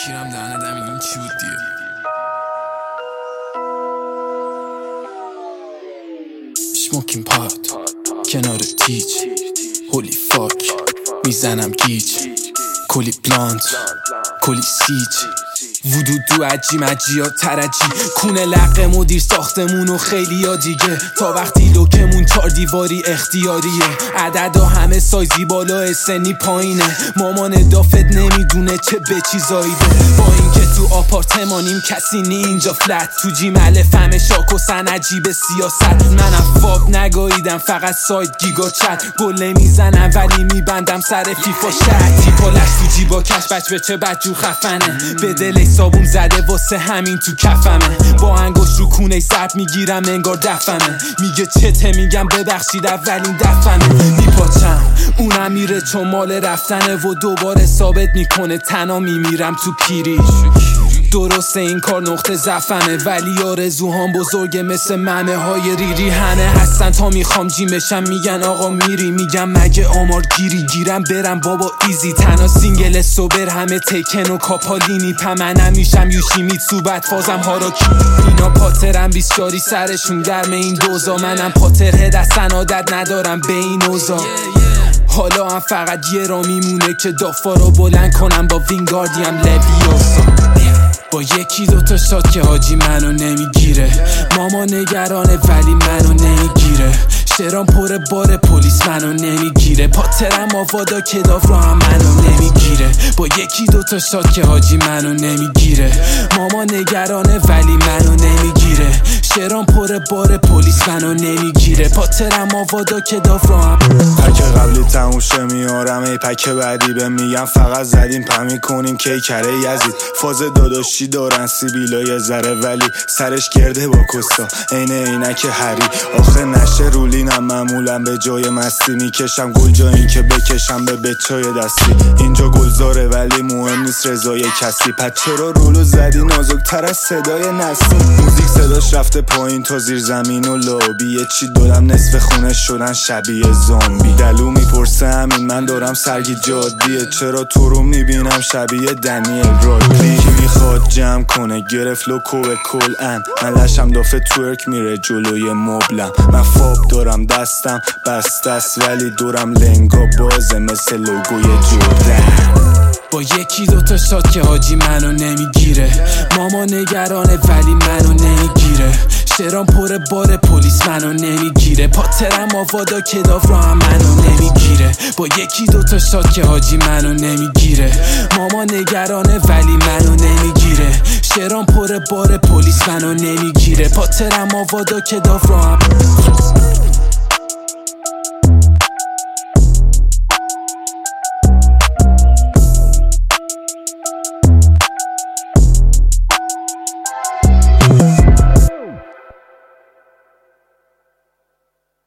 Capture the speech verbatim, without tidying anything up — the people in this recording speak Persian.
کیرم دهنه دم این چی بود دیگه. Smoking pot کنار تیچ هولی فاک میزنم گیج کلی بلانت کلی سیج وودو دو عجی مجی ها ترجی کونه لقه مدیر ساختمون و خیلی ها دیگه تا وقتی لوکمون چار دیواری اختیاریه عددا همه سایزی بالا سنی پایینه مامان دافت نمیدونه چه به چیزایی ده با اینکه تو آپارتمانیم کسی نی اینجا فلت تو جیمل فهم شاک و سنجی به سیاست منم فاب نگاهیدم فقط سایت گیگا چت گله میزنم ولی میبندم سر فیفا شد تیپالش تو جیبا کش بچ به چه بدجور خفنه به دل صابون زده واسه همین تو کفمه با انگوش رو کونه سرد میگیرم انگار دفمه میگه چته میگم ببخشید اولین دفمه میپاچم اونم میره چون مال رفتنه و دوباره ثابت میکنه تنها میمیرم تو پیری درسته این کار نقطه ضعفمه ولی آرزوهام بزرگه مثل ممه های ریری همه هستن تا میخوام جیمشم میگن آقا میری میگم مگه آمار گیری گیرم برم بابا ایزی تنها سینگل سوبر همه تیکن و کاپالینی پمنم میشم یوشیمیتسو بعد فازم هاراکی اینا پاترم بیستاری سرشون گرم این دوزا منم پاتر دستن عادت ندارم به این اوزا حالا هم فقط یه را میمونه که دافا رو بلند کنم با وینگاردیم لویوسا با یکی دوتا شات که حاجی منو نمیگیره ماما نگرانه ولی منو نمیگیره شرام پر بار پلیس منو نمیگیره پاترم آوادا کداف رو هم منو نمیگیره با یکی دوتا شات که حاجی منو نمیگیره ماما نگرانه ولی منو نمیگیره شرام پر بار پلیس منو نمیگیره پاترم آوادا کداف رو هم پک قبلی تموشه میارم ای پک بعدی به میگم فقط زدیم پمی کنیم که کره یزید فاز داداشی دارن سیبیلای ذره ولی سرش گرده با کستا عین عینک هری آخه نشه رولینم معمولا به جای مستی میکشم گل جا این که بکشم به بچای دستی اینجا گلزاره ولی مهم نیست رضای کسی پس چرا رولو زدی نازکتر از صدای نسیم موزیک صداش رفته پایین تا زیر زمین و لابی چی دارم نصف خونه شدن شبیه زامبی دلو میپرسه همین من دارم سرگی جادیه چرا تو رو میبینم شبیه دنیل رادلی میخواد جمع کنه گرفت لوکو به کل ان من لشم دافه تورک میره جلوی مبلم من فاب دارم دستم بست است ولی دورم لنگا بازه مثل لوگوی جردن با یکی دوتا شات که حاجی منو نمیگیره ماما نگرانه ولی منو نمیگیره شرام پر بار پلیس منو نمیگیره پاترم آوادا کداف رو هم منو نمیگیره با یکی دوتا شات که حاجی منو نمیگیره ماما نگرانه ولی منو نمیگیره شرام پر بار پلیس منو نمیگیره پاترم آوادا کداف رو هم